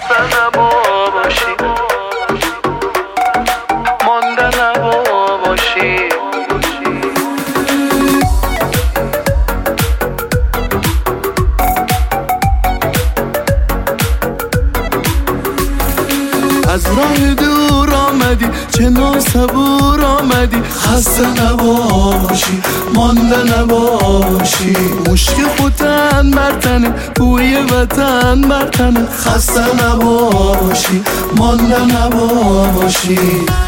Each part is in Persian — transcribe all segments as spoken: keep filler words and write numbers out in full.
خسته نباشی، مانده نباشی. از راه دور آمدی چه ناصبور آمدی، خسته نباشی، مانده نباشی. مشک خوتن بر تنه، بوی وطن بر تنه، خسته نباشی، مانده نباشی.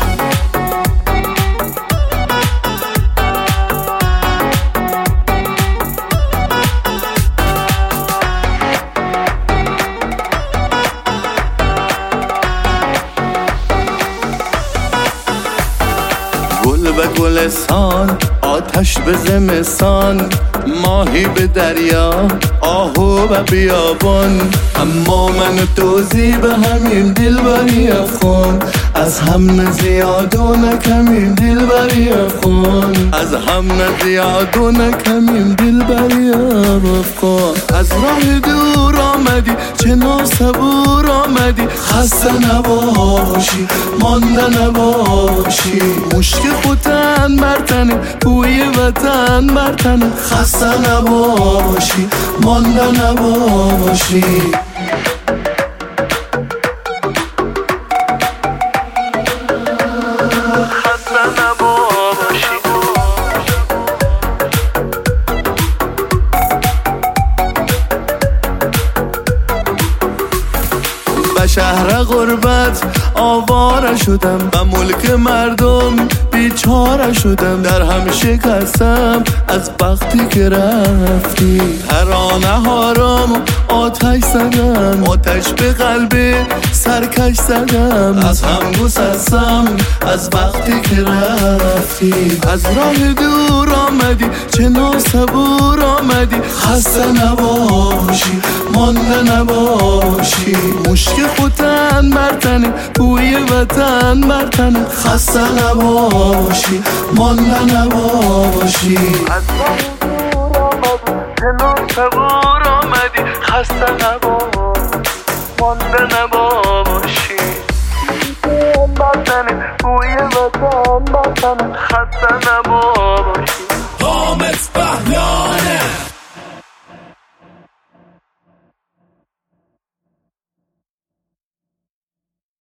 گل به گلستان، آتش به زمستان، ماهی به دریا، آهو به بیابان. اما من و توزی به همین دلبری افغان، از هم نه زیاد و نه کمیم دلبری افغان، از هم نه زیاد و نه کمیم دلبری افغان. از راه دور آمدی چه ناصبور آمدی، خسته نباشی، مانده نباشی. مشک خوتن بر تنه، بوی وطن بر تنه، خسته نباشی، مانده نباشی. خسته نباشی. به شهر غربت آواره شدم، به ملک مردم بیچاره شدم. در هم شکستم از وقتی که رفتی، ترانه ها رام آتش زدم، آتش به قلب سرکش زدم. از هم گسستم از وقتی که رفتی. از راه دور آمدی چه ناصبور آمدی، خسته نباشی، مانده نباشی. مشک خوتن بر تنه، بوی وطن بر تنه، خسته نباشی، مانده نباشی. از راه دور آمدی چه ناصبور آمدی، خسته نباشی، مانده نباشی. بر تنه، بوی وطن بر تنه، خسته نباشی.